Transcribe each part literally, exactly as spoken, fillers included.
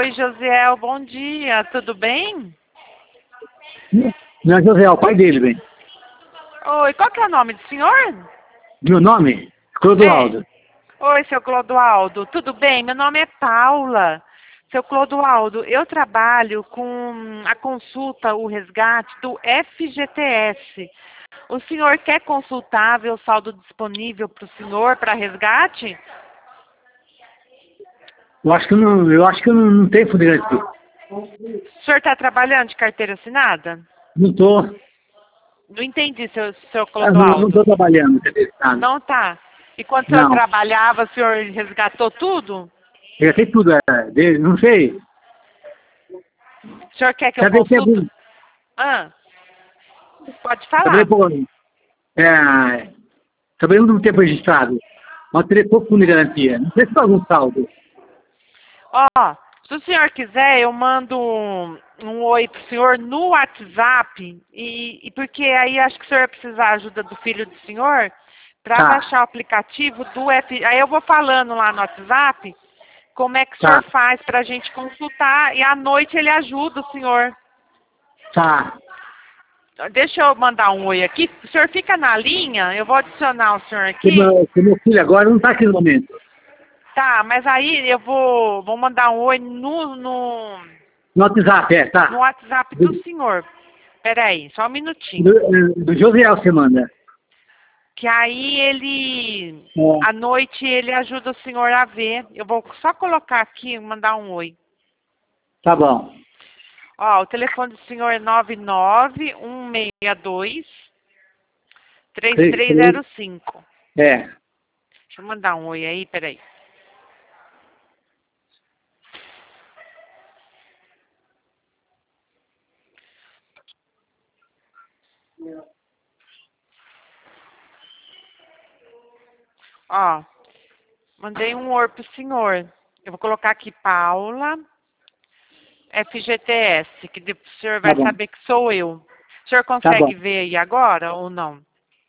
Oi, Josiel, bom dia, tudo bem? Não é José, é o pai dele, bem. Oi, qual que é o nome do senhor? Meu nome? Clodoaldo. É. Oi, seu Clodoaldo, tudo bem? Meu nome é Paula. Seu Clodoaldo, eu trabalho com a consulta, o resgate do F G T S. O senhor quer consultar, ver o saldo disponível para o senhor para resgate? Eu acho que eu não, eu acho que eu não, não tenho fundo garantido. O senhor está trabalhando de carteira assinada? Não tô. Não entendi, seu, seu Eu não, não Clodoaldo. tô trabalhando, entendeu? Nada. Não tá. E quando o senhor Não. trabalhava, o senhor resgatou tudo? Eu já sei tudo, é, dele, não sei. O senhor quer que eu Sabe se é consulte? algum. Ah, pode Trabalhei falar. por. É, trabalhei no tempo registrado. Mas teria pouco fundo de garantia. Não sei se tem algum saldo. Ó, se o senhor quiser, eu mando um, um oi pro senhor no WhatsApp, e, e porque aí acho que o senhor vai precisar da ajuda do filho do senhor para Tá, baixar o aplicativo do F. Aí eu vou falando lá no WhatsApp como é que o senhor tá, faz para a gente consultar, e à noite ele ajuda o senhor. tá. Deixa eu mandar um oi aqui. O senhor fica na linha, eu vou adicionar o senhor Porque aqui. meu, porque meu filho agora não está aqui no momento. Tá, mas aí eu vou, vou mandar um oi no, no, No WhatsApp, é, no tá. WhatsApp do Do, senhor. Peraí, só um minutinho. do, do Josiel você manda. Que aí ele, É, à noite, ele ajuda o senhor a ver. Eu vou só colocar aqui, mandar um oi. tá bom. Ó, o telefone do senhor é nove nove um seis dois três Três, três três. zero cinco. É, Deixa eu mandar um oi aí, peraí. Ó, mandei um oi pro senhor. Eu vou colocar aqui Paula F G T S, que depois o senhor tá vai bom. saber que sou eu. O senhor Tá bom. consegue ver aí agora ou não?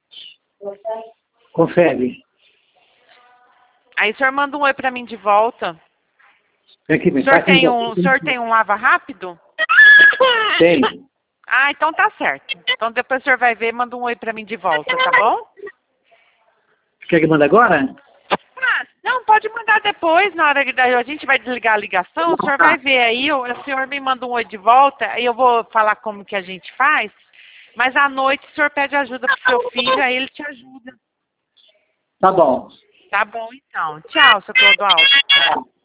Consegue. Aí o senhor manda um oi pra mim de volta. Aqui, O bem, senhor faz um tem um, o senhor pouquinho. tem um lava rápido? Tem. Ah, então tá certo. Então depois o senhor vai ver e manda um oi pra mim de volta, tá bom? Quer que manda agora? Ah, não, pode mandar depois, na hora que a gente vai desligar a ligação, o senhor vai Tá, ver aí, o o senhor me manda um oi de volta, aí eu vou falar como que a gente faz, mas à noite o senhor pede ajuda pro seu filho, aí ele te ajuda. tá bom. Tá bom, então. Tchau, seu Clodoaldo.